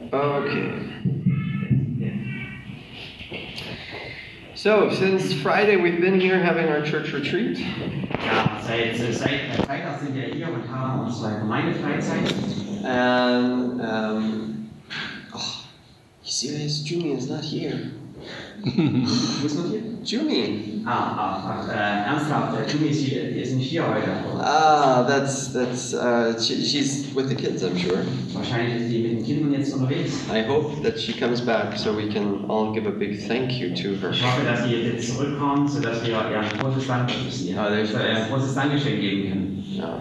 Okay. So, since Friday we've been here having our church retreat. Ja, seit Freitag sind wir hier und haben unsere Gemeindefreizeit. And, you serious? Jumi is not here. Wo ist noch hier? Jumi. Ernsthaft, Jumi ist nicht hier heute. She's with the kids, I'm sure. Wahrscheinlich ist sie mit den Kindern jetzt unterwegs. I hope that she comes back so we can all give a big thank you to her. Ich hoffe, dass sie jetzt zurückkommt, sodass wir ihr ein großes Dankeschön geben können. Yeah.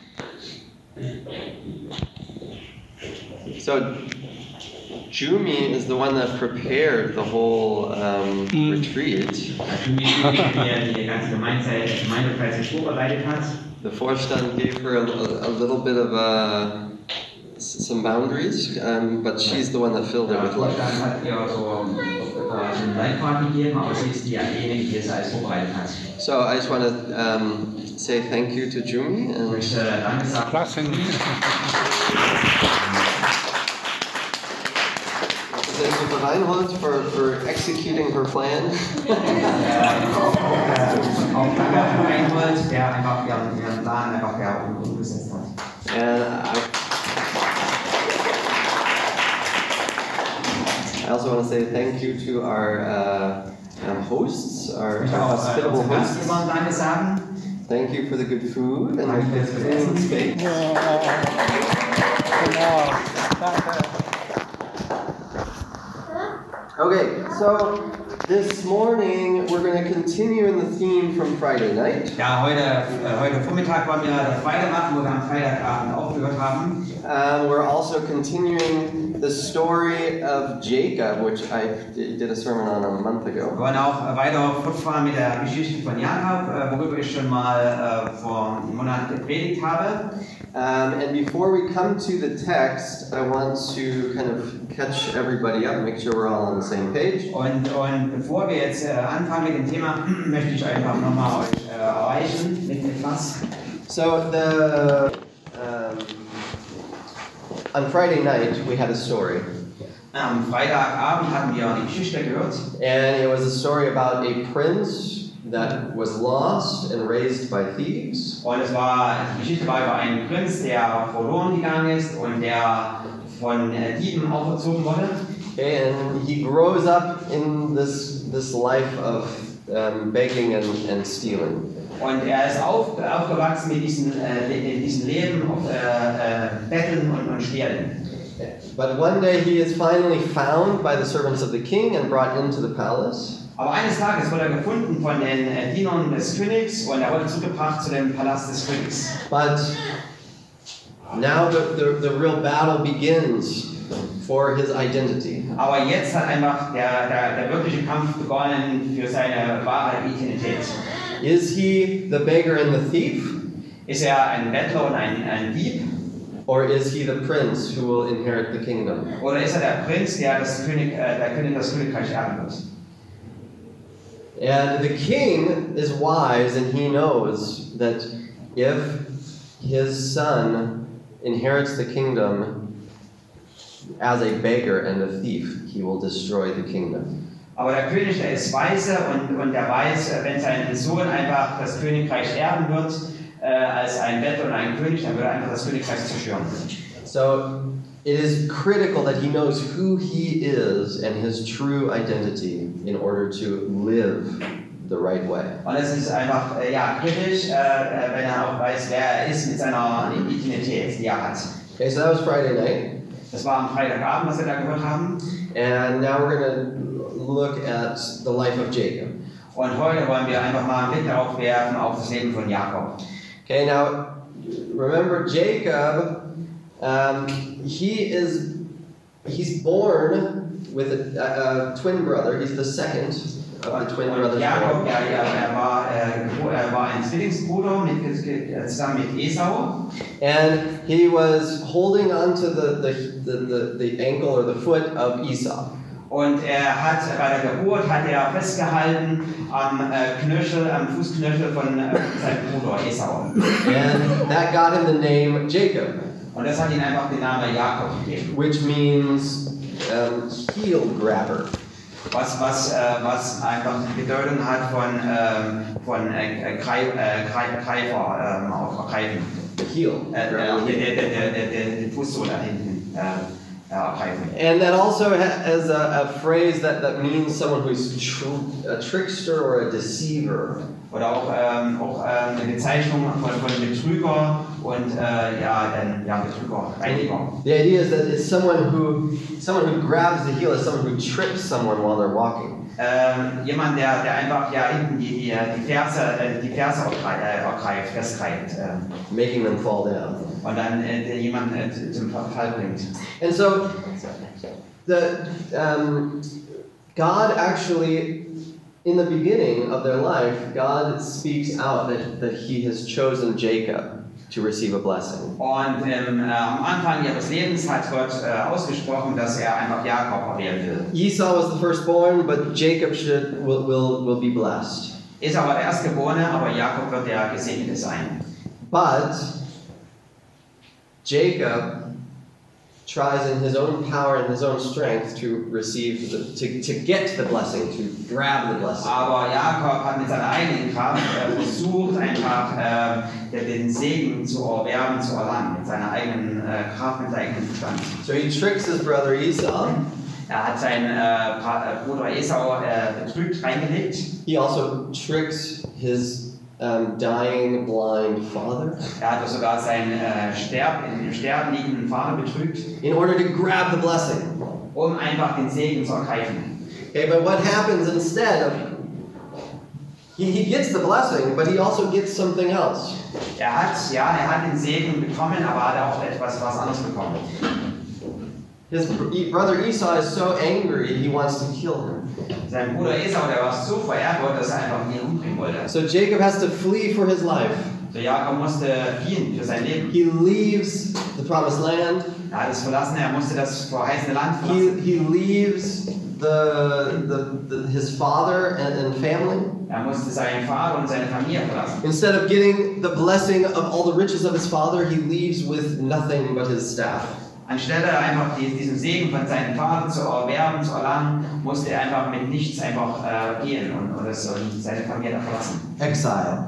So, Jumi is the one that prepared the whole retreat. Jumi ist die die ganze Gemeindefreizeit vorbereitet hat. The Vorstand gave her a little bit of some boundaries, but she's the one that filled it with life. Der Vorstand hat ihr so einen Leitfaden gegeben, aber sie ist diejenige, die es alles vorbereitet hat. So I just want to say thank you to Jumi and Danke sagen. thank you to Reinhold for executing her plan. Auch danke an Reinhold, der einfach ihren Plan einfach umgesetzt hat. And I also want to say thank you to our hosts, our hospitable hosts. Danke sagen. Thank you for the good food and the good clean space. Okay, so this morning we're going to continue in the theme from Friday night. Ja, heute Vormittag wollen wir das weitermachen, wo wir am Freitagabend aufgehört haben. We're also continuing the story of Jacob, which I did a sermon on a month ago. Wir wollen auch weiter fortfahren mit der Geschichte von Jakob, worüber ich schon mal vor einem Monat gepredigt habe. And before we come to the text, I want to kind of catch everybody up, make sure we're all on the same page. Und bevor wir jetzt anfangen mit dem Thema, möchte ich einfach nochmal euch erreichen mit etwas. So on Friday night we had a story. Am Freitagabend hatten wir eine Geschichte gehört. And it was a story about a prince that was lost and raised by thieves. Und die Geschichte war über einen Prinz, der verloren gegangen ist und der von Dieben auferzogen wurde. And he grows up in this life of begging and stealing. Und ist aufgewachsen mit diesem Leben auf Betteln und Stehlen. But one day he is finally found by the servants of the king and brought into the palace. Aber eines Tages wurde gefunden von den Dienern des Königs und wurde zurückgebracht zu dem Palast des Königs. But now the real battle begins for his identity. Aber jetzt hat einfach der wirkliche Kampf begonnen für seine wahre Identität. Is he the beggar and the thief? Ist ein Bettler und ein Dieb? Or is he the prince who will inherit the kingdom? Oder ist der Prinz, der das Königreich erben wird? And the king is wise and he knows that if his son inherits the kingdom as a beggar and a thief, he will destroy the kingdom. Aber der König, der ist weise und der weiß, wenn sein Sohn einfach das Königreich erben wird, als ein Bettler und ein König, dann wird er einfach das Königreich zerstören. So it is critical that he knows who he is and his true identity in order to live the right way. Und es ist einfach kritisch, wenn auch weiß, wer ist mit seiner Identität, die hat. Okay, so that was Friday night. Das war am Freitagabend, was wir da gehört haben. And now we're going to look at the life of Jacob. Und heute wollen wir einfach mal einen Blick darauf werfen, auf das Leben von Jakob. Okay, now remember Jacob, he's born with a twin brother. He's the second of the twin brothers. Jakob, er war ein Zwillingsbruder zusammen mit Esau. And he was holding on to the ankle or the foot of Esau. Und bei der Geburt hat er festgehalten am Fußknöchel von seinem Bruder Esau. And that got him the name Jacob. Und das hat ihm einfach den Namen Jakob gegeben. which means heel grabber. Was einfach die Bedeutung hat von Greifer, auch greifen. Heel. Den Fußsohle da hinten greifen. And that also has a phrase that means someone who's a trickster or a deceiver. Oder auch eine Bezeichnung von Betrüger und Betrüger, Reiniger. The idea is that it's someone who grabs the heel is someone who trips someone while they're walking. Jemand, der einfach hinten die Ferse ergreift, festgreift. Making them fall down. Und dann jemanden zum Fall bringt. And so, God actually, in the beginning of their life, God speaks out that He has chosen Jacob to receive a blessing. Und am Anfang ihres Lebens hat Gott ausgesprochen, dass einfach Jakob erwählen will. Esau was the firstborn, but Jacob will be blessed. Esau war der Erstgeborene, aber Jakob wird der Gesegnete sein. But Jacob tries in his own power and his own strength to get the blessing, to grab the blessing. Aber Jakob hat mit seiner eigenen Kraft versucht, einfach den Segen zu erwerben, zu erlangen, mit seiner eigenen Kraft, mit seinem eigenen Verstand. So he tricks his brother Esau. Hat seinen Bruder Esau betrügt, reingelegt. He also tricks his dying blind father. Hat sogar seinen im Sterben liegenden Vater betrügt. In order to grab the blessing. Einfach den Segen zu ergreifen. Okay, but what happens instead of he gets the blessing, but he also gets something else. Er hat den Segen bekommen, aber hat auch was anderes bekommen. His brother Esau is so angry, he wants to kill him. Sein Bruder Esau, der war so verärgert, dass er einfach ihn umbringen wollte. So Jacob has to flee for his life. So Jakob musste fliehen für sein Leben. He leaves the promised land. Er hat es verlassen, er musste das verheißene Land verlassen. He leaves his father and family. Er musste seinen Vater und seine Familie verlassen. Instead of getting the blessing of all the riches of his father, he leaves with nothing but his staff. Anstelle einfach diesen Segen von seinem Vater zu erwerben, zu erlangen, musste er einfach mit nichts einfach gehen und seine Familie verlassen. Exile.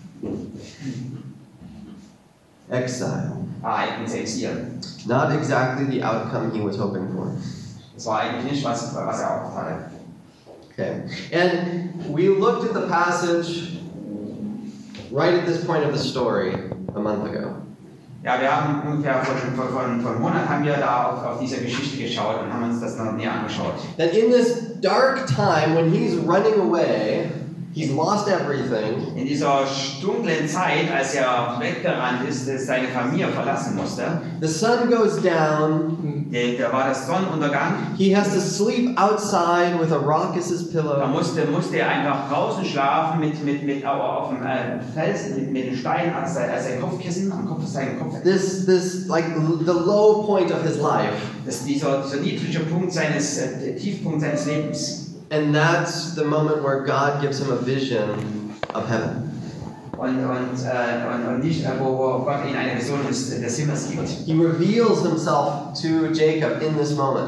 Ins Exil. Not exactly the outcome he was hoping for. Das war eigentlich nicht, was er erhofft hatte. Okay. And we looked at the passage right at this point of the story a month ago. Ja, wir haben ungefähr vor einem Monat haben wir da auf diese Geschichte geschaut und haben uns das noch näher angeschaut. That in this dark time when he's running away, he's lost everything. In dieser dunklen Zeit, als er weggerannt ist, seine Familie verlassen musste. The sun goes down. Da war das Sonnenuntergang. He has to sleep outside with a rock as his pillow. Da musste er einfach draußen schlafen auf dem Felsen mit dem Stein als sein Kopfkissen am Kopf seinen Kopf. This like the low point of his life. Das ist dieser niedrige Punkt Tiefpunkt seines Lebens. And that's the moment where God gives him a vision of heaven. Und nicht, wo Gott ihnen eine Vision des Himmels gibt. He reveals himself to Jacob in this moment.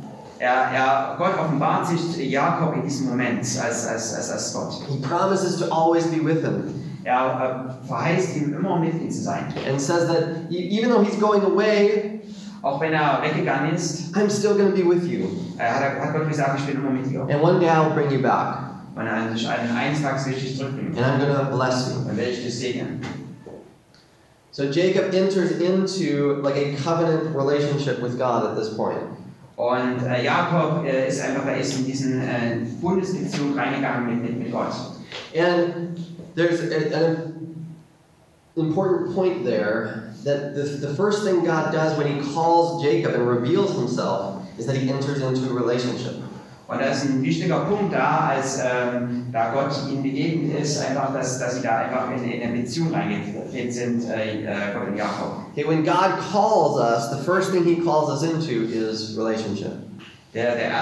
Gott offenbart sich Jakob in diesem Moment als Gott. He promises to always be with him. Verheißt ihm immer mit ihm zu sein. And says that even though he's going away, auch wenn weggegangen ist, I'm still going to be with you. Hat Gott gesagt, ich bin immer mit dir. And one day I'll bring you back. Und eines Tages will ich dich zurückbringen. And I'm going to bless you. Dann werde ich dich segnen. So Jacob enters into like a covenant relationship with God at this point. Und Jakob ist in diesen Bundesbeziehung reingegangen mit Gott. And there's an important point there that the first thing God does when he calls Jacob and reveals himself is that he enters into a relationship. Und das ist ein wichtiger Punkt da Gott ihnen begegnet ist, einfach, dass sie da einfach in eine Beziehung reingetreten sind, Gott und Jakob. Okay, when God calls us, the first thing he calls us into is relationship. Die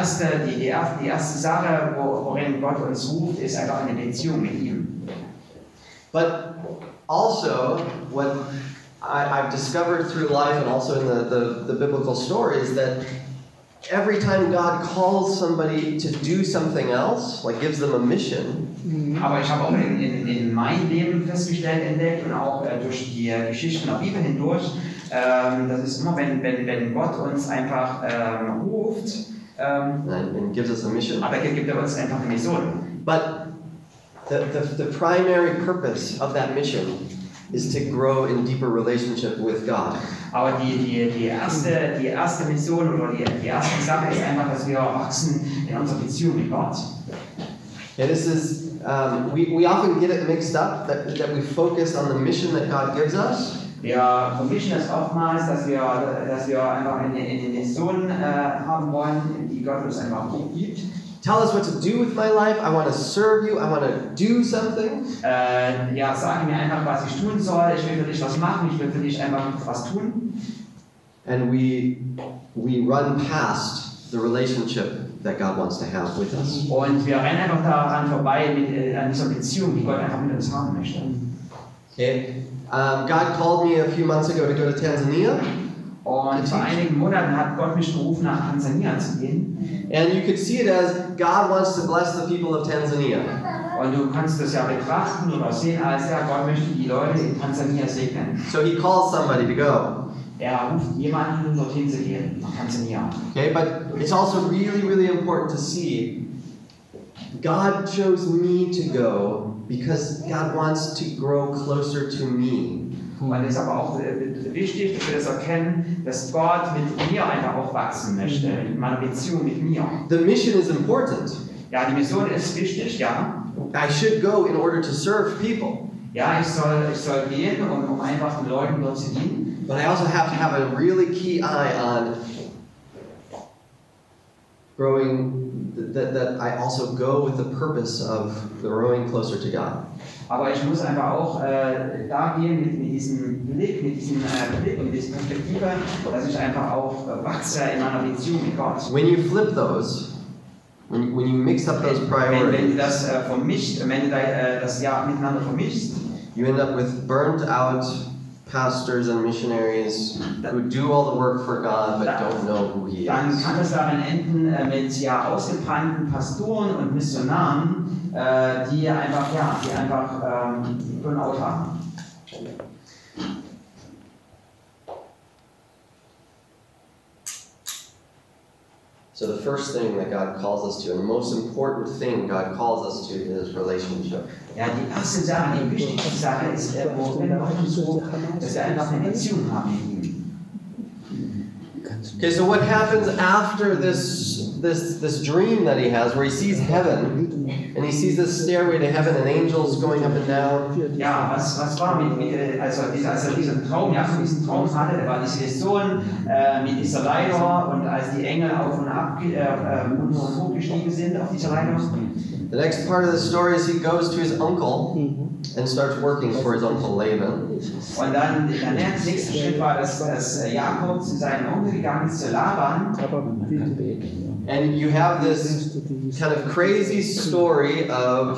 erste Sache, worin Gott uns ruft, ist einfach eine Beziehung mit ihm. But also, what I've discovered through life and also in the biblical stories that every time God calls somebody to do something else, like gives them a mission, Aber ich habe auch in meinem Leben festgestellt, entdeckt und auch durch die Geschichten der Bibel hindurch, das ist immer, wenn Gott uns einfach ruft, and gives us a mission. aber gibt er uns einfach eine Mission. But the primary purpose of that mission is to grow in deeper relationship with God. Aber die erste Mission oder die erste Sache ist einfach, dass wir wachsen in unserer Beziehung mit Gott. And this is, we often get it mixed up, that we focus on the mission that God gives us. Wir vermischen es oftmals, dass wir einfach eine Mission haben wollen, die Gott uns einfach gibt. Tell us what to do with my life. I want to serve you. I want to do something. Ja, sag mir einfach, was ich tun soll. Ich will für dich was machen. Ich will für dich einfach was tun. And we run past the relationship that God wants to have with us. Und wir rennen einfach daran vorbei an dieser Beziehung, die Gott einfach mit uns haben möchte. Okay. God called me a few months ago to go to Tanzania. Und vor einigen Monaten hat Gott mich berufen, nach Tansania zu gehen. And you could see it as God wants to bless the people of Tanzania. Und du kannst das ja betrachten oder sehen als, ja, Gott möchte die Leute in Tansania segnen. So he calls somebody to go. Er ruft jemanden, dorthin zu gehen, nach Tansania. Okay, but it's also really, really important to see God chose me to go because God wants to grow closer to me. Und es ist aber auch wichtig, dass wir das erkennen, dass Gott mit mir einfach auch wachsen möchte, in meiner Beziehung mit mir. The mission is important. Ja, die Mission ist wichtig, ja. I should go in order to serve people. Ja, ich soll gehen, um einfach den Leuten dort zu dienen. But I also have to have a really key eye on growing, that I also go with the purpose of growing closer to God. Aber ich muss einfach auch da gehen mit diesem Blick, mit dieser Perspektive, dass ich einfach auch wachse in meiner Beziehung mit Gott. When you flip those, when you mix up those Wenn priorities, du das vermischt, wenn du das ja miteinander vermischst, you end up with burnt out pastors and missionaries who do all the work for God but don't know who He dann is. kann es darin enden mit ja ausgebrannten Pastoren und Missionaren, die einfach Burnout haben. So the first thing that God calls us to, and the most important thing God calls us to, is relationship. Ja, die erste Sache, die wichtigste Sache ist, wo wir so, dass wir einfach eine Beziehung haben mit ihm. Okay, so what happens after this dream that he has, where he sees heaven, and he sees this stairway to heaven, and angels going up and down? Ja, was war als er diesen Traum hatte, da war diese Vision mit dieser Leiter und als die Engel auf und ab und hochgestiegen sind auf dieser Leiter. The next part of the story is he goes to his uncle and starts working for his uncle Laban. Und dann der nächste Schritt war, dass Jakob zu seinem Onkel gegangen ist, zu Laban. And you have this kind of crazy story of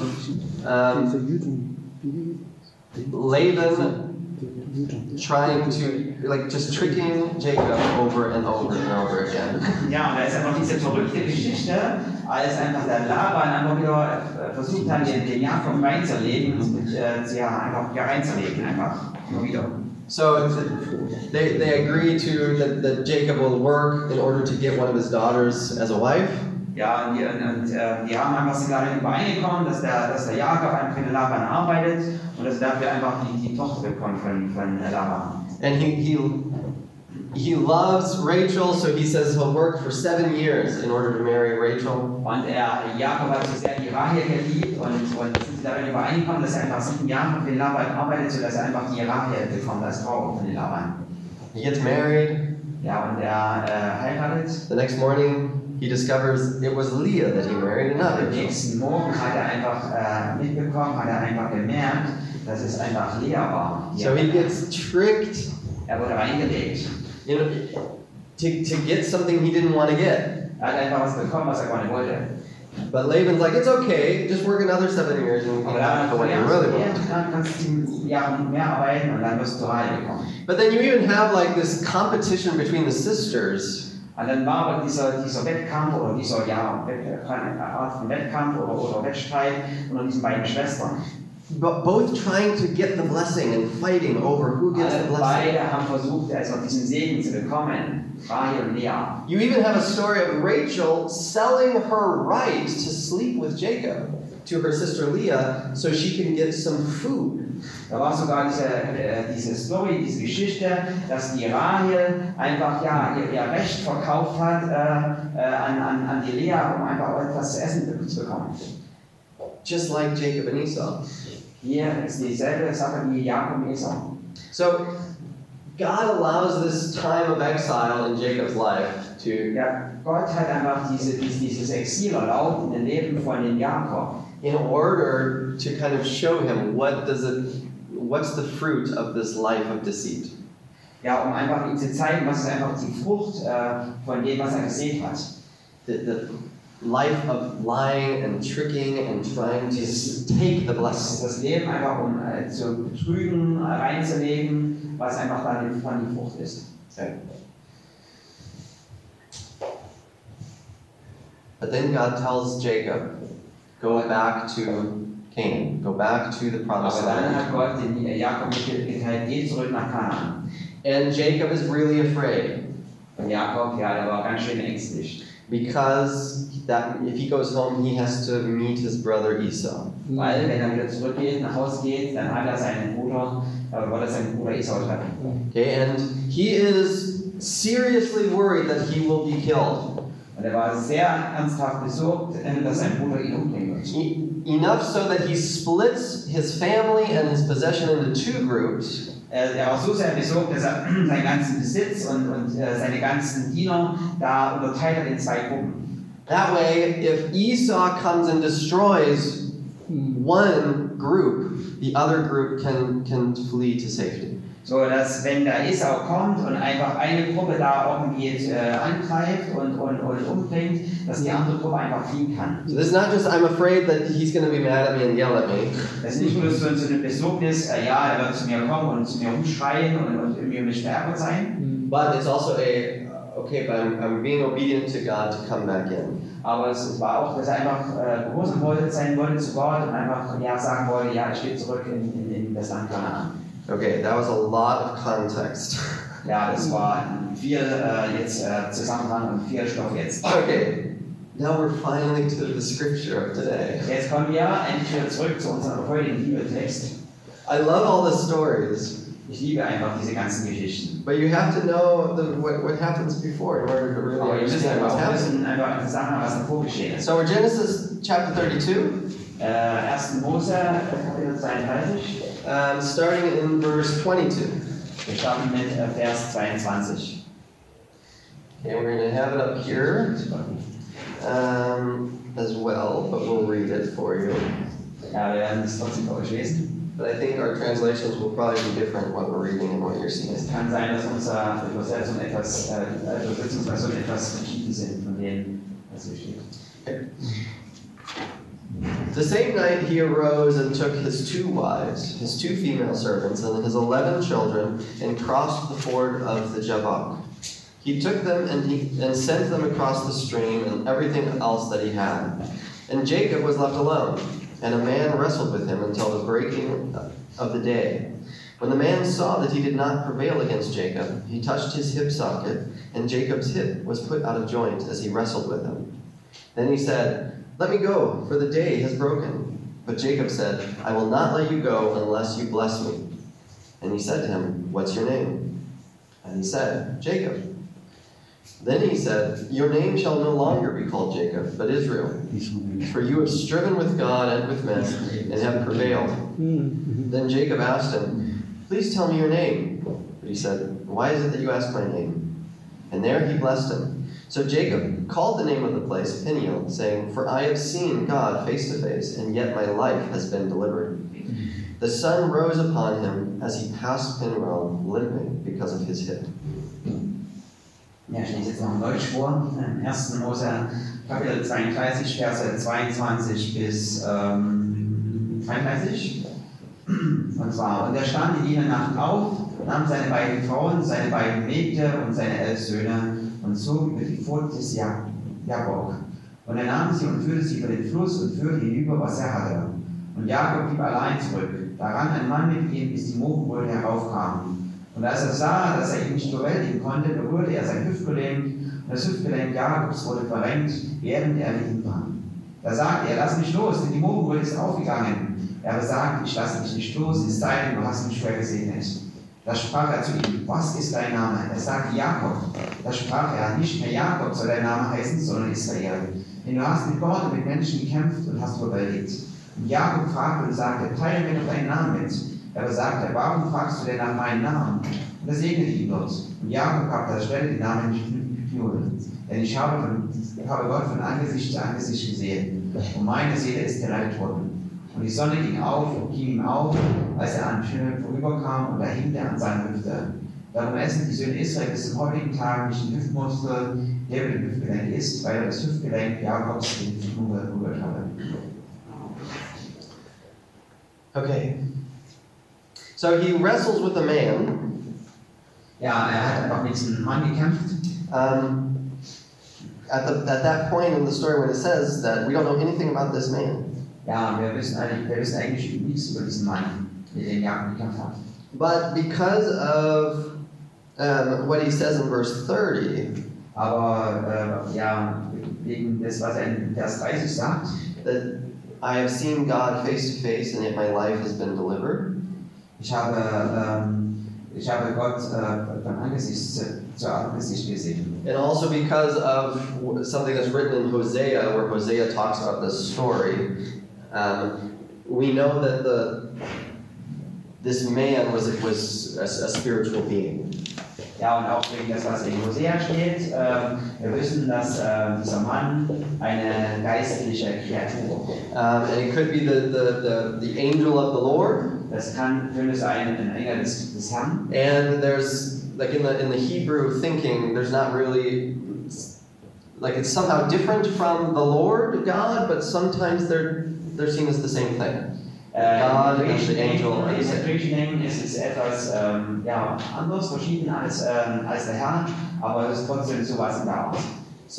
Laban trying to, like, just tricking Jacob over and over and over again. Ja, und da ist einfach diese verrückte Geschichte, als einfach der Laban einfach wieder versucht hat, den Jakob reinzulegen und einfach reinzulegen, einfach immer wieder. So they agree that Jacob will work in order to get one of his daughters as a wife. Ja, und die haben einfach sind darin übereingekommen, dass der Jakob einfach für den Laban arbeitet und dass er dafür einfach die Tochter bekommt von Laban. And he loves Rachel, so he says he'll work for 7 years in order to marry Rachel. Und Jakob hat so sehr die Rahel geliebt und sind sie darin übereingekommen, dass er einfach 7 Jahre für den Laban arbeitet, sodass er einfach die Rahel bekommt als Frau von den Laban. He gets married. Ja, und er heiratet. The next morning, he discovers it was Leah that he married, and not Am Rachel. nächsten Morgen hat er einfach mitbekommen, hat er einfach gemerkt, dass es einfach Lea war. So he gets tricked, Er wurde reingelegt. you know, to get something he didn't want to get. Er hat einfach was bekommen, was er gar nicht wollte. But Laban's like, it's okay, just work another 7 years and you can Aber have it for what you dann really want. kannst du 7 Jahre mehr arbeiten und dann wirst du reich bekommen. But then you even have like this competition between the sisters. Und dann war aber dieser Wettkampf oder dieser Art von Wettkampf oder Wettstreit unter diesen beiden Schwestern. But both trying to get the blessing and fighting over who gets the blessing. Beide haben versucht, also diesen Segen zu bekommen, Rahel und Lea. You even have a story of Rachel selling her right to sleep with Jacob to her sister Leah so she can get some food. Da war sogar diese Story, diese Geschichte, dass die Rahel einfach ihr Recht verkauft hat an die Lea, um einfach etwas zu essen zu bekommen. Just like Jacob and Esau. Hier ist dieselbe Sache wie Jakob und Esau. So God allows this time of exile in Jacob's life to Ja, Gott hat einfach dieses Exil erlaubt in dem Leben von dem Jakob. in order to kind of show him what's the fruit of this life of deceit. Ja, um einfach ihm zu zeigen, was ist einfach die Frucht von dem, was gesät hat. The life of lying and tricking and trying to take the blessing. Das Leben einfach zu betrügen, reinzulegen, was einfach dann von die Frucht ist. But then God tells Jacob, go back to Canaan, go back to the promised Aber dann hat land. Gott den Jakob mitgeteilt, geh zurück nach Kanaan. And Jacob is really afraid Und Jakob, ja, der war ganz schön ängstlich. because if he goes home, he has to meet his brother Esau. Weil, wenn er wieder zurückgeht, nach Hause geht, dann wird er seinen Bruder Esau treffen. Okay, and he is seriously worried that he will be killed. Und er war sehr ernsthaft besorgt, dass sein Bruder ihn umbringen wird. Enough so that he splits his family and his possession into 2 groups. Er war so sehr besorgt, dass er seinen ganzen Besitz und seine ganzen Diener da unterteilt hat in 2 Gruppen. That way, if Esau comes and destroys one group, the other group can flee to safety. So, dass wenn der Esau kommt und einfach eine Gruppe da irgendwie angreift und umbringt, dass die andere Gruppe einfach fliehen kann. So this is not just I'm afraid that he's going to be mad at me and yell at me. Das ist nicht nur so eine Besorgnis, ja, er wird zu mir kommen und zu mir rumschreien und mir mit Verärgert sein. But it's also okay, but I'm being obedient to God to come back in. Aber es war auch, dass er einfach gehorsam sein wollte zu Gott und einfach sagen wollte, ja, ich gehe zurück in das Land Kanaan. Okay, that was a lot of context. Ja, das war viel Zusammenhang und viel Stoff jetzt. Okay, now we're finally to the scripture of today. Jetzt kommen wir endlich wieder zurück zu unserem heutigen Bibeltext. I love all the stories, Ich liebe einfach diese ganzen Geschichten. but you have to know what happens before in order to really Aber ihr müsst understand einfach what's auch happening. wissen, einfach in Sachen, was davor geschehen ist. So we're Genesis chapter 32, 1. Mose, Kapitel 32. starting in verse 22. Wir starten mit Vers 22. Okay, we're going to have it up here as well, but we'll read it for you. Ja, wir werden es trotzdem für euch lesen. But I think our translations will probably be different what we're reading and what you're seeing. Es kann sein, dass unsere Übersetzungsversionen etwas verschieden sind von denen, was hier steht. The same night he arose and took his 2 wives, his 2 female servants, and his 11 children, and crossed the ford of the Jabbok. He took them and sent them across the stream and everything else that he had. And Jacob was left alone, and a man wrestled with him until the breaking of the day. When the man saw that he did not prevail against Jacob, he touched his hip socket, and Jacob's hip was put out of joint as he wrestled with him. Then he said, "Let me go, for the day has broken." But Jacob said, "I will not let you go unless you bless me." And he said to him, "What's your name?" And he said, "Jacob." Then he said, "Your name shall no longer be called Jacob, but Israel, for you have striven with God and with men, and have prevailed." Then Jacob asked him, "Please tell me your name." But he said, "Why is it that you ask my name?" And there he blessed him. So Jacob called the name of the place Peniel, saying, "For I have seen God face to face, and yet my life has been delivered." The sun rose upon him as he passed Penuel, limping because of his hip. Ja, ich lese jetzt noch in Deutsch vor. 1. Mose Kapitel 32, Verse 22 bis 33. Und zwar, und er stand in jener Nacht auf, nahm seine beiden Frauen, seine beiden Mägde und seine 11 Söhne und zog über die Furt des Jabbok. Und er nahm sie und führte sie über den Fluss und führte hinüber, was er hatte. Und Jakob blieb allein zurück. Da rann ein Mann mit ihm, bis die Morgenröte heraufkam. Und als er sah, dass er ihn nicht bewältigen konnte, berührte er sein Hüftgelenk, und das Hüftgelenk Jakobs wurde verrenkt, während er mit ihm war. Da sagte er, lass mich los, denn die Morgenröte ist aufgegangen. Er aber sagte, ich lasse dich nicht los, es sei denn, du hast mich schwer gesegnet. Da sprach er zu ihm, was ist dein Name? Er sagte, Jakob. Da sprach er, nicht mehr Jakob soll dein Name heißen, sondern Israel. Denn du hast mit Gott und mit Menschen gekämpft und hast überwältigt. Und Jakob fragte und sagte, teile mir doch deinen Namen mit. Er aber sagte, warum fragst du denn nach meinem Namen? Und er segnete ihn dort. Und Jakob gab der Stelle den Namen Pnuel. Denn ich habe Gott von Angesicht zu Angesicht gesehen. Und meine Seele ist gerettet worden. Und die Sonne ging ihm auf, als er an Pnuel vorüberkam, und da hing er an seiner Hüfte. Darum essen die Söhne Israel bis zum heutigen Tag nicht den Hüftmuskel, der mit dem Hüftgelenk ist, weil er das Hüftgelenk Jakobs den Pnuel berührt hatte. Okay. So he wrestles with a man. Ja, er hat einfach mit diesem Mann gekämpft. At that point in the story when it says that we don't know anything about this man. Ja, wir wissen eigentlich nichts über diesen Mann, mit dem Jakob gekämpft hat. But because of what he says in verse 30, Aber wegen des, was er in Vers 30 sagt, that I have seen God face to face and yet my life has been delivered. ich habe Gott von Angesicht zu Angesicht gesehen. And also because of something that's written in Hosea, where Hosea talks about this story, we know that this man was a spiritual being. Ja, und auch wegen das, was in Hosea steht, wir wissen, dass dieser Mann eine geistliche Kreatur war. And it could be the angel of the Lord. Das könnte sein ein Engel des Herrn. And there's, like in the Hebrew thinking, there's not really, like it's somehow different from the Lord God, but sometimes they're seen as the same thing. God and the angel are the same. In griechischen Denken ist es etwas anders, verschieden als der Herr, aber es ist trotzdem sowas in der Art. So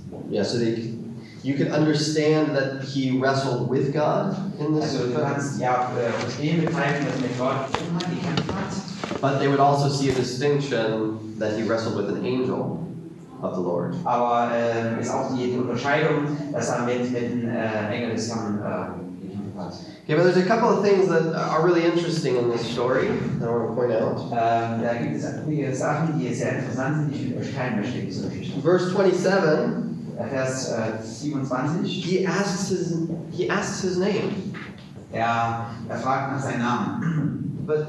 you can understand that he wrestled with God in this. Also du kannst verstehen, begreifen, dass mit Gott gekämpft hat. But they would also see a distinction that he wrestled with an angel of the Lord. Aber ist auch die Unterscheidung, dass er mit dem Engel des Herrn gekämpft hat. Okay, but there's a couple of things that are really interesting in this story that I want to point out. Da gibt es einige Sachen, die sehr interessant sind, die ich mit euch teilen möchte in dieser Geschichte. Verse 27. Vers 27. He asks his name. Er fragt nach seinem Namen. But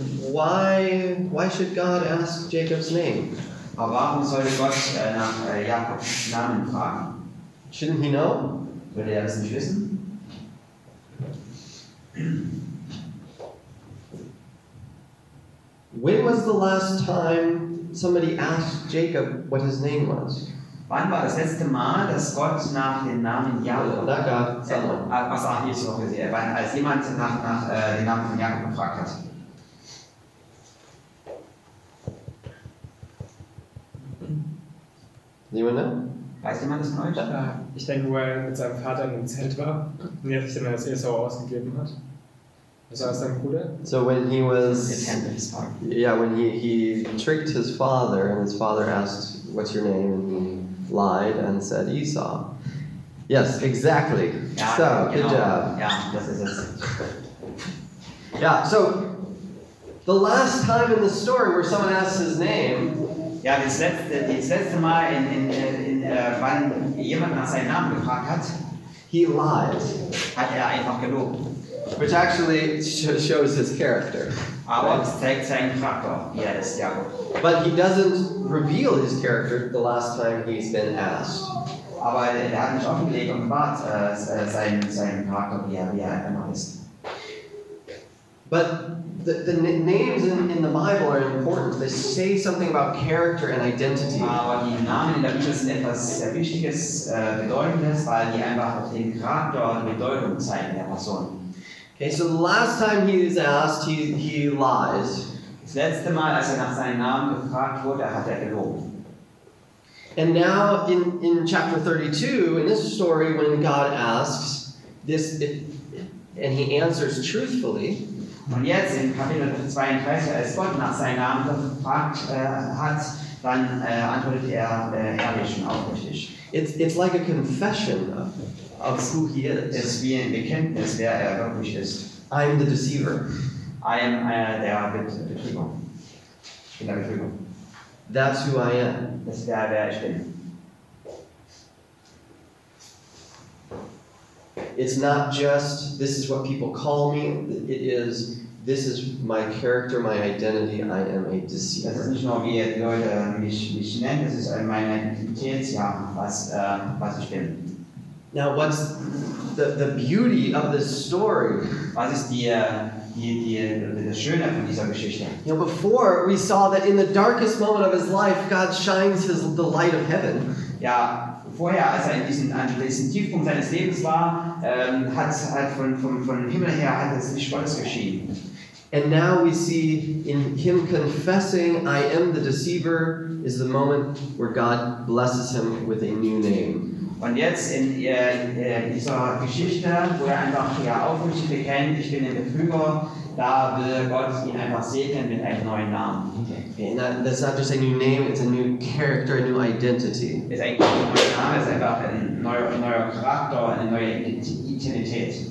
why should God ask Jacob's name? Aber warum sollte Gott nach Jakobs Namen fragen? Shouldn't he know? Würde er das nicht wissen? When was the last time somebody asked Jacob what his name was? Wann war das letzte Mal, dass Gott nach dem Namen Jakob als jemand nach dem Namen von Jakob gefragt hat? Anyone know? Weiß jemand das von euch? Ja, ich denke, wo er mit seinem Vater in dem Zelt war und er sich dann als Esau ausgegeben hat. Also als sein Bruder. So when he was, when he tricked his father, and his father asked, "What's your name?" and he lied and said Esau. Yes, exactly. Ja, so genau. good job. Ja, das ist es. Yeah. So the last time in the story where someone asks his name. Ja, das letzte Mal, wann jemand nach seinem Namen gefragt hat, he lied. Hat er einfach gelogen. Which actually shows his character. Aber es zeigt seinen Charakter, wie er ist, Jakob. But he doesn't reveal his character the last time he's been asked. Aber er hat nicht offengelegt und gewahrt seinen Charakter, wie er immer ist. But the names in the Bible are important. They say something about character and identity. Aber die Namen in der Bibel sind etwas sehr Wichtiges, Bedeutendes, weil die einfach den Charakter und die Bedeutung zeigen der Person. Okay, so the last time he is asked, he lies. Das letzte Mal, als nach seinem Namen gefragt wurde, hat gelogen. And now in chapter 32, in this story, when God asks this, and he answers truthfully, und jetzt in Kapitel 32, als Gott nach seinem Namen gefragt hat, dann antwortet ehrlich und aufrichtig. It's like a confession of who he Es is. ist wie ein Bekenntnis, wer wirklich ist. I'm the deceiver. I am der Betrüger. Ich bin der Betrüger. That's who I am. Das ist wer ich bin. It's not just, this is what people call me. This is my character, my identity. I am a Das ist deceiver. nicht nur, wie die Leute mich nennen, das ist meine Identität, ja, was ich bin. Now, what's the beauty of this story? Was ist das Schöne von dieser Geschichte? You know, before we saw that in the darkest moment of his life, God shines the light of heaven. Ja, vorher, als er an diesem Tiefpunkt seines Lebens war, hat vom Himmel her hat das Licht Gottes geschienen. And now we see in him confessing, I am the deceiver, is the moment where God blesses him with a new name. Und jetzt in dieser Geschichte, wo einfach aufrichtig bekennt, ich bin ein Betrüger, da will Gott ihn einfach segnen mit einem neuen Namen. And that's not just a new name, it's a new character, a new identity. Es ist eigentlich ein neuer Name, es ist einfach ein neuer Charakter, eine neue Identität.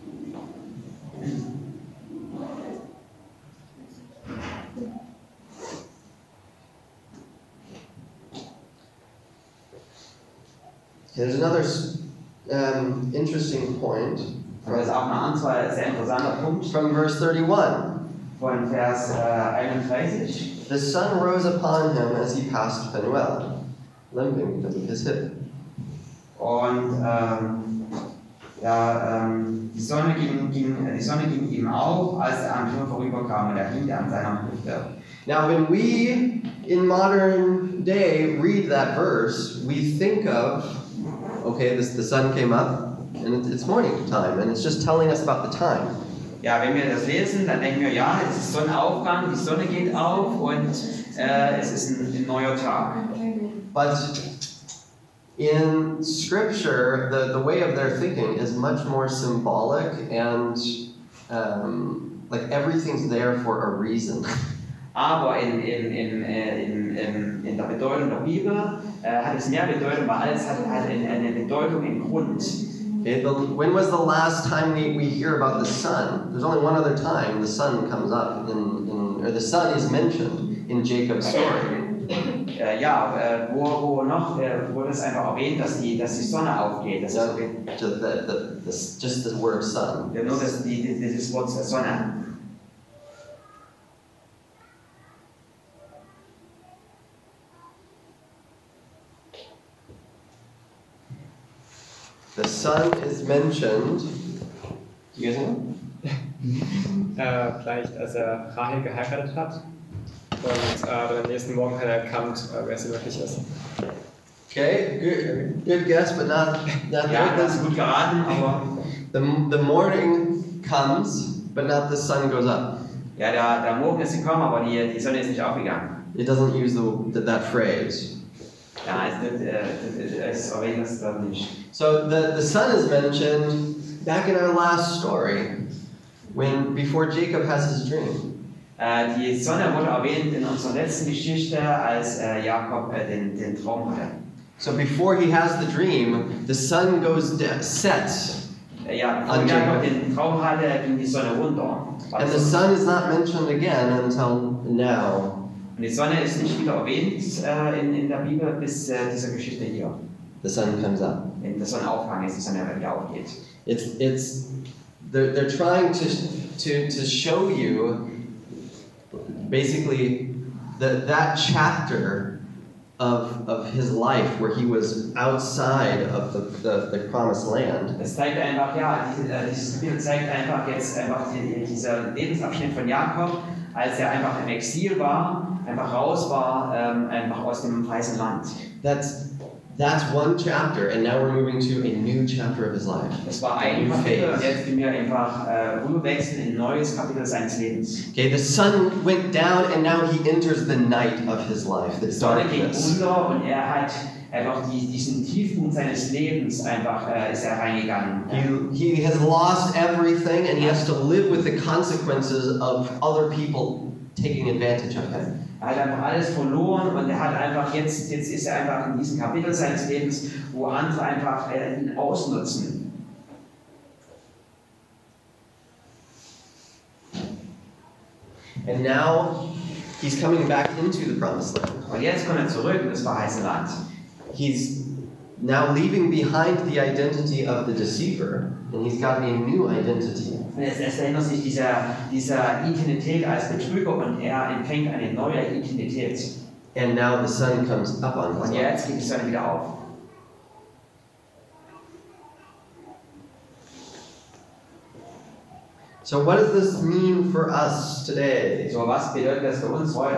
There's another interesting point Aber das ist auch ein anderer sehr interessanter Punkt from verse 31. von Vers 31. The sun rose upon him as he passed Phanuel, limping because of his hip. Und die Sonne ging ihm auf, als er am Himmel vorüberkam und er hielt an seiner Hüfte. Now, when we in modern day read that verse, we think of, okay, the sun came up and it's morning time, and it's just telling us about the time. Ja, wenn wir das lesen, dann denken wir, ja, es ist Sonnenaufgang, die Sonne geht auf und es ist ein neuer Tag. But in Scripture, the way of their thinking is much more symbolic, and like everything's there for a reason. Aber in der Bedeutung der Bibel hat es mehr Bedeutung, weil alles hat eine Bedeutung im Grund. Okay, when was the last time we hear about the sun? There's only one other time the sun comes up, or the sun is mentioned in Jacob's story. Wo das einfach erwähnt, dass die Sonne aufgeht. Das ist Just the word sun. nur dieses Wort Sonne. The sun is mentioned. Do you guys know? Vielleicht als Rahel geheiratet hat und am nächsten Morgen hat er erkannt, wer sie wirklich ist. Okay, good guess, but not Ja, das ist good. gut geraten, aber The morning comes, but not the sun goes up. ja, der Morgen ist gekommen, aber die Sonne ist nicht aufgegangen. It doesn't use that phrase. Ja, es erwähnt das dort nicht. So the sun is mentioned back in our last story, before Jacob has his dream. Die Sonne wurde erwähnt in unserer letzten Geschichte, als Jakob den Traum hatte. So before he has the dream, the sun sets, Ja, bevor Jakob den Traum hatte, ging die Sonne runter. and the sun is not mentioned again until now. Und die Sonne ist nicht wieder erwähnt in der Bibel bis dieser Geschichte hier. The sun comes up. Wenn der Sonnenaufgang ist, die Sonne wieder aufgeht. They're trying to show you basically that chapter of his life where he was outside of the promised land. Das zeigt einfach, ja, dieses Kapitel zeigt einfach jetzt einfach dieser Lebensabschnitt von Jakob, als er einfach im Exil war, einfach raus war, einfach aus dem weißen Land. That's one chapter, and now we're moving to a new chapter of his life. Das war ein Kapitel und jetzt können wir einfach rüberwechseln in ein neues Kapitel seines Lebens. Okay, the sun went down, and now he enters the night of his life, the Die Sonne ging darkness. unter und er hat einfach diesen Tiefpunkt seines Lebens einfach ist er reingegangen. He has lost everything, and he has to live with the consequences of other people taking advantage of him. Er hat einfach alles verloren und er hat einfach jetzt ist er einfach in diesem Kapitel seines Lebens, wo andere einfach ihn ausnutzen. And now he's coming back into the promised land. Und jetzt kommt er zurück in das verheißene Land. He's now leaving behind the identity of the deceiver, and he's got a new identity. Und er erinnert sich dieser Identität als Betrüger und er empfängt eine neue Identität. And now the sun comes up on his Und life. jetzt geht die Sonne wieder auf. So what does this mean for us today? So, was bedeutet das für uns heute?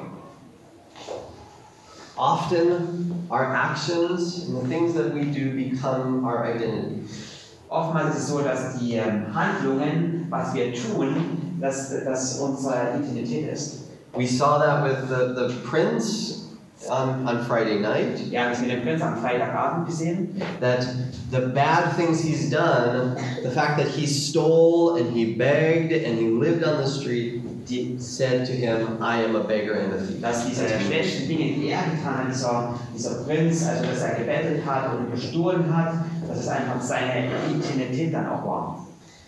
Often our actions and the things that we do become our identity. Oftmals ist es so, dass die Handlungen, was wir tun, dass unsere Identität ist. We saw that with the prince on Friday night, Wir haben es mit dem Prinz am Freitagabend gesehen, that the bad things he's done, the fact that he stole and he begged and he lived on the street, said to him, I am a beggar and a thief. dass diese schlechten Dinge, die er getan hat, dieser Prinz, also dass er gebettelt hat und gestohlen hat, dass es einfach seine Identität dann auch war.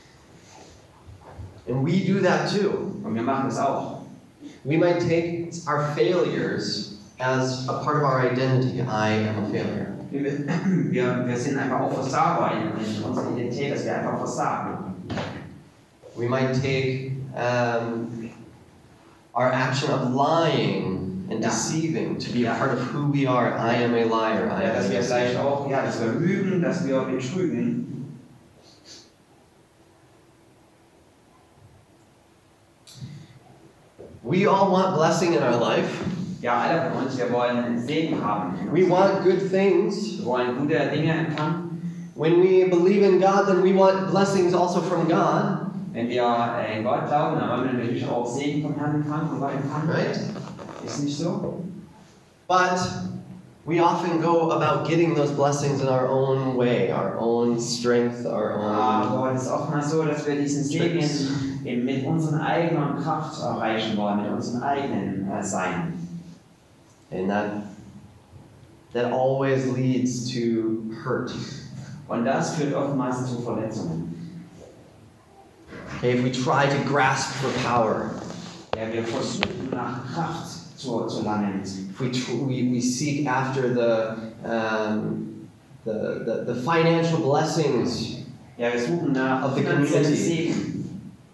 And we do that too. Und wir machen das auch. We might take our failures as a part of our identity. I am a failure. Wir sind einfach auch Versager in unserer Identität, dass wir einfach versagen. We might take our action of lying and deceiving to be a part of who we are. I am a liar. I am Dass a wir vielleicht deceiver. auch, dass wir lügen, dass wir betrügen. We all want blessing in our life. Ja, alle von uns, wir wollen einen Segen haben. We want good things. Wir wollen gute Dinge empfangen. When we believe in God, then we want blessings also from God, Wenn wir in Gott glauben, dann wollen wir natürlich auch Segen vom Herrn empfangen, von Gott empfangen. right? Ist nicht so? But we often go about getting those blessings in our own way, our own strength, our own. Aber es ist oftmals so, dass wir diesen Segen eben mit unserer eigenen Kraft erreichen wollen, mit unserem eigenen Sein. And that always leads to hurt. Und das führt oftmals zu Verletzungen. Okay, if we try to grasp for power, Ja, wir versuchen nach Kraft zu langen. if we seek after the financial blessings, Ja, wir suchen nach Of the finanziellen community. Segen.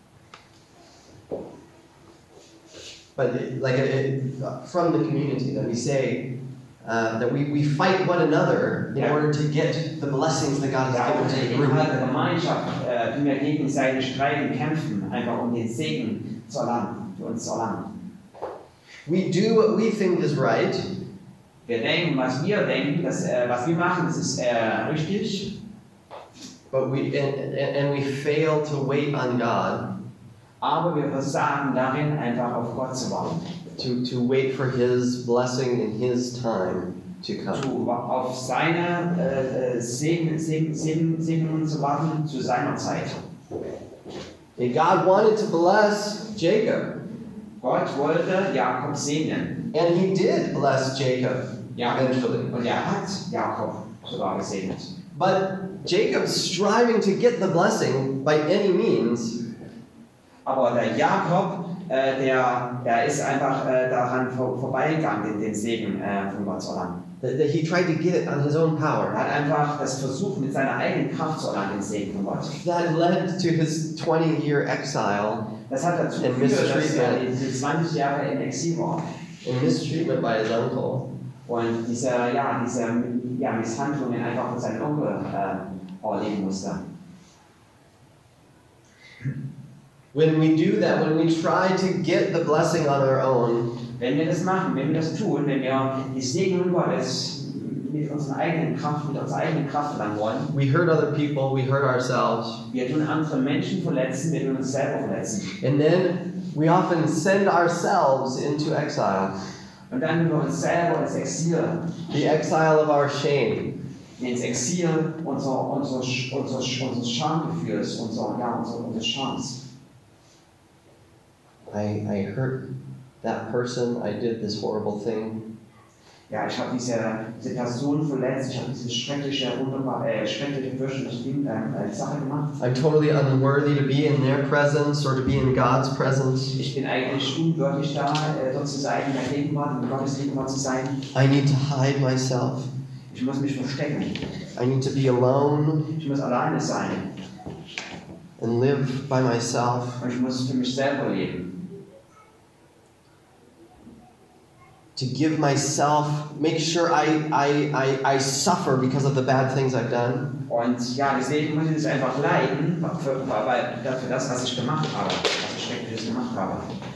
but from the community, that we say that we fight one another in Yeah. order to get the blessings that God has Ja, given und to the in group. der Gemeinschaft, wie wir gegenseitig streiten, kämpfen, einfach um den Segen zu erlangen, für uns zu erlangen. We do what we think is right, Wir denken, was wir denken, was wir machen, das ist richtig, but and we fail to wait on God, aber wir versagen darin, einfach auf Gott zu warten, to wait for His blessing in His time to come. auf seine Segnungen zu warten zu seiner Zeit. And God wanted to bless Jacob, Gott wollte Jakob segnen. and He did bless Jacob eventually. Und hat Jakob sogar gesegnet. But Jacob's striving to get the blessing by any means. Aber der Jakob, der ist einfach daran vorbeigegangen, den Segen von Gott zu erlangen. That he tried to get it on his own Er power. hat einfach das versucht, mit seiner eigenen Kraft zu erlangen, den Segen von Gott. That led to his 20-year exile Das hat dazu And geführt, dass er mistreatment. diese 20 Jahre im Exil war. and mistreatment by his uncle. Und diese Misshandlungen einfach von seinem Onkel erleben musste. When we do that, when we try to get the blessing on our own, Wenn wir das machen, wenn wir das tun, wenn wir die Segnung Gottes mit unserer eigenen Kraft verlangen wollen, we hurt other people, we hurt ourselves, wir tun andere Menschen verletzen, wir tun uns selber verletzen. and then we often send ourselves into exile. Und dann tun wir uns selber ins Exil, The exile of our shame. ins Exil unseres Schamgefühls, unseres Schams. I hurt that person, I did this horrible thing. Ja, ich habe diese Person verletzt, ich habe diese schreckliche, fürchterliche Sache gemacht. I'm totally unworthy to be in their presence or to be in God's presence. Ich bin eigentlich unwürdig da, dort zu sein, in der Gegenwart, in Gottes Gegenwart zu sein. I need to hide myself. Ich muss mich verstecken. I need to be alone Ich muss alleine sein. and live by myself. Und ich muss für mich selber leben. To give myself, make sure I suffer because of the bad things I've done. Und ja, deswegen muss ich das einfach leiden, für das, was ich gemacht habe, was ich Schreckliches gemacht habe.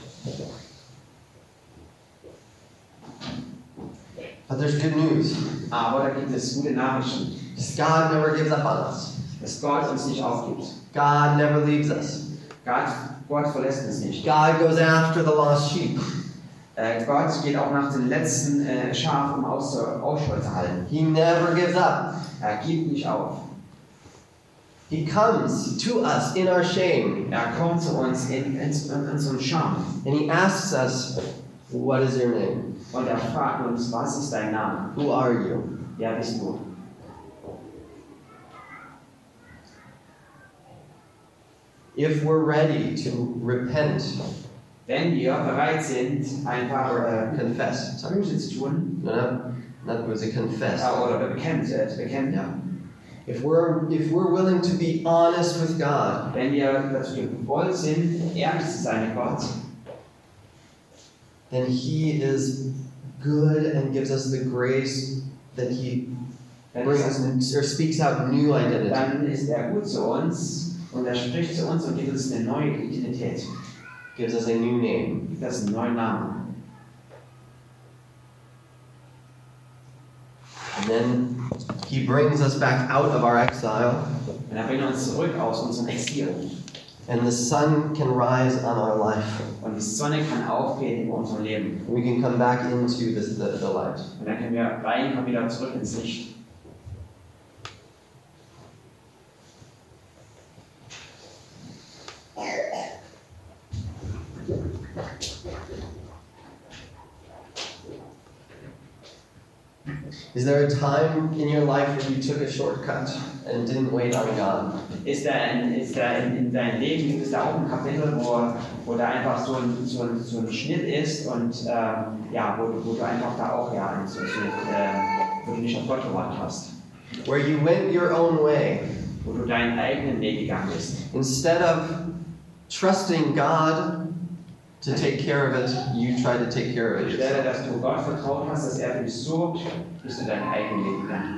But there's good news. Aber da gibt es gute Nachrichten, God never gives up on us. dass Gott uns nicht aufgibt. God never leaves us. Gott verlässt uns nicht. God goes after the lost sheep. Gott geht auch nach den letzten Schaf, um Ausschau zu halten. He never gives up. Er gibt nicht auf. He comes to us in our shame. Er kommt zu uns in unserem Scham. And he asks us, what is your name? Und er fragt uns, was ist dein Name? Who are you? Wer bist du? If we're ready to repent, Wenn wir bereit sind, einfach confess, sorry. Buße zu tun, not was it confess. oder zu bekennen, ja. If we're willing to be honest with God, Wenn wir dazu gewollt sind, ehrlich zu sein mit Gott, then He is good and gives us the grace that He brings or speaks out new identity. dann ist er gut zu uns und er spricht zu uns und gibt uns eine neue Identität. Gives us a new name. Gibt uns einen neuen Namen. And then He brings us back out of our exile, Und er bringt uns zurück aus unserem Exil. and the sun can rise on our life. Und die Sonne kann aufgehen über unserem Leben. We can come back into the light. Und dann können wir reinkommen wieder zurück ins Licht. Is there a time in your life where you took a shortcut and didn't wait on God? Ist da in deinem Leben, gibt es da auch ein Kapitel, wo da einfach so ein Schnitt ist und wo du einfach da auch wo du nicht auf Gott gewartet hast. Where you went your own way. Wo du deinen eigenen Weg gegangen bist. Instead of trusting God to take care of it, you try to take care of it Anstelle, yourself. dass du Gott vertraut hast, dass er für dich sorgt, bist du deinen eigenen Weg gegangen.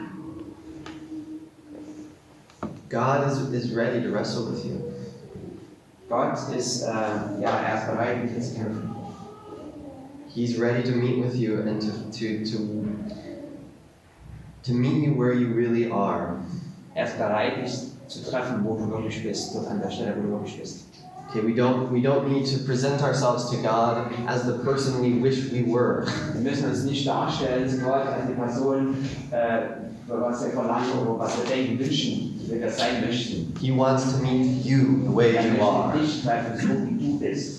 God is ready to wrestle with you. Gott ist, er ist bereit, mit dir zu kämpfen. He's ready to meet with you and to meet you where you really are. Er ist bereit, dich zu treffen, wo du wirklich bist, dort an der Stelle, wo du wirklich bist. Okay, we don't need to present ourselves to God as the person we wish we were. Wir müssen uns nicht darstellen zu Gott als die Person, was wir verlangen oder was wir denken, wünschen, wie wir sein möchten. He wants to meet you the way you Er are. möchte dich treffen, so wie du bist.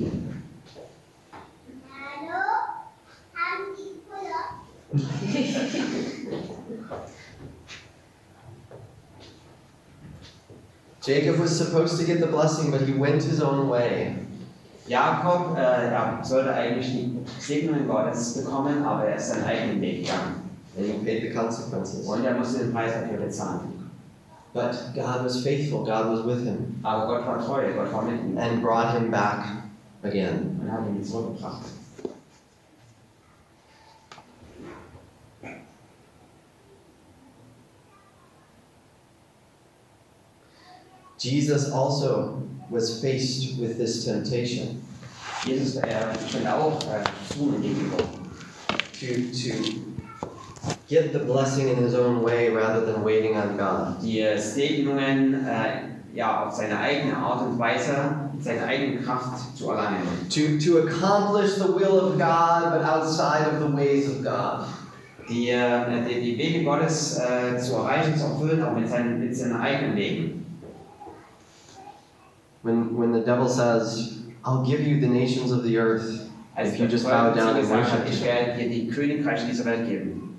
Jacob was supposed to get the blessing, but he went his own way. Jakob sollte eigentlich die Segnungen Gottes bekommen, aber er ist seinen eigenen Weg gegangen. And he paid the consequences. Und er musste den Preis dafür bezahlen. But God was faithful, God was with him, Aber Gott war treu, Gott war mit ihm and brought him back again. und hat ihn zurückgebracht. Jesus also was faced with this temptation Jesus stand auch Versuchungen gegenüber. to get the blessing in his own way rather than waiting on God. Die Segnungen auf seine eigene Art und Weise, mit seiner eigenen Kraft zu erlangen. To accomplish the will of God, but outside of the ways of God. Die Wege Gottes zu erreichen, zu erfüllen, auch mit seinem eigenen Leben. When the devil says, I'll give you the nations of the earth if you just bow down and worship ich me. werde dir die Königreiche dieser Welt geben.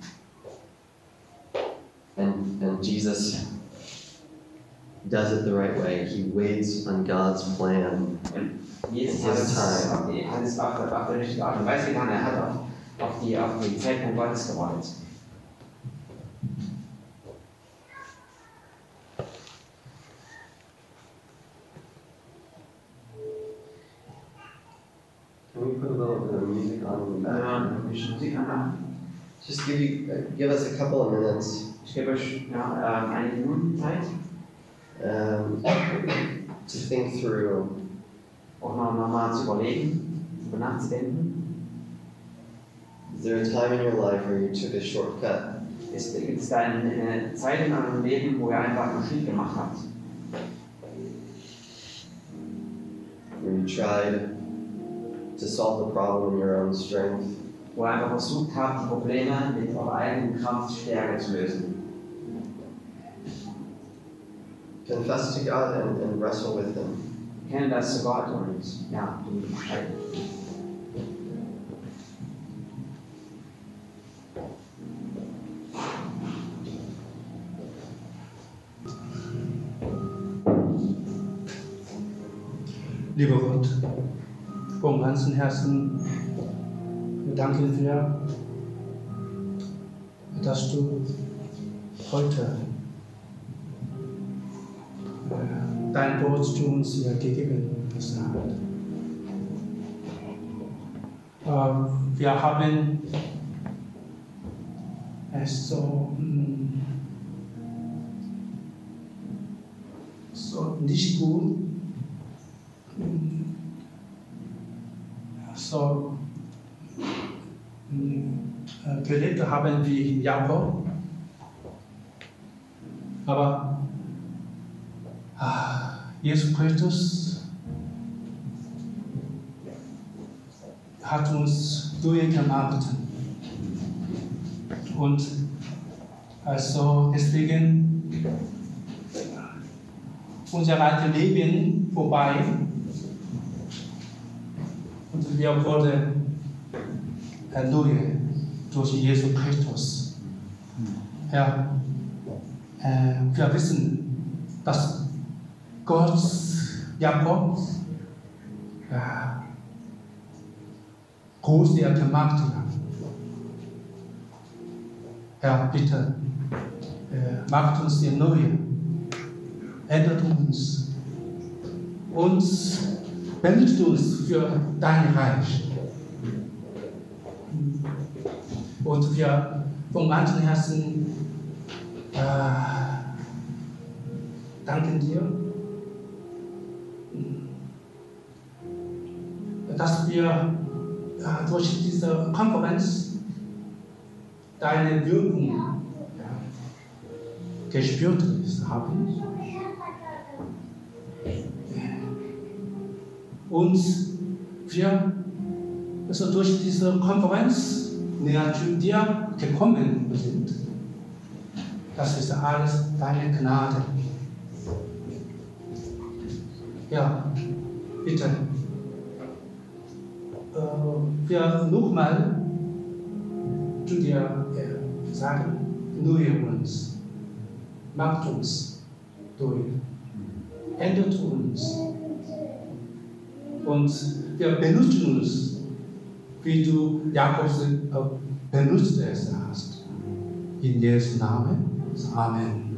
And Jesus does it the right way. He waits on God's plan. Und Jesus hat es auf der richtigen Art und Weise getan. Er hat auf die Zeitpunkt Gottes gewartet. Can we put a little bit of music on in the background? Musik an. Just give us a couple of minutes Ich gebe euch einige Minuten Zeit, to think through auch nochmal zu überlegen, darüber nachzudenken. is there a time in your life where you took a shortcut? Gibt es da eine Zeit in eurem Leben, wo ihr einfach einen Schritt gemacht habt? Where you tried to solve the problem in your own strength? Wo ihr einfach versucht habt, die Probleme mit eurer eigenen Kraft stärker zu lösen. Confess to God and wrestle with Him. Kenne das zu Gott und du streiten. Lieber Gott, vom ganzen Herzen, wir danken dir, dass du heute dein Wort zu uns hier gegeben hast. Wir haben es so nicht gut gelebt haben wie Jakob. Aber Jesus Christus hat uns durchgemacht. Und also deswegen unser altes Leben vorbei. Und wir wurden erneuert durch Jesus Christus. Ja, wir wissen, dass Gott Jakob groß gemacht hat. Herr, bitte, macht uns erneuert, ändert uns benutzt uns für dein Reich. Und wir von ganzem Herzen danken dir, dass wir durch diese Konferenz deine Wirkung gespürt haben. Und wir also durch diese Konferenz näher zu dir gekommen sind. Das ist alles deine Gnade. Ja, bitte. Wir nochmal zu dir sagen, erneuere uns, macht uns durch, ändert uns. Und wir benutzen uns, wie du Jakob benutzt es hast. In Jesu Namen. Amen.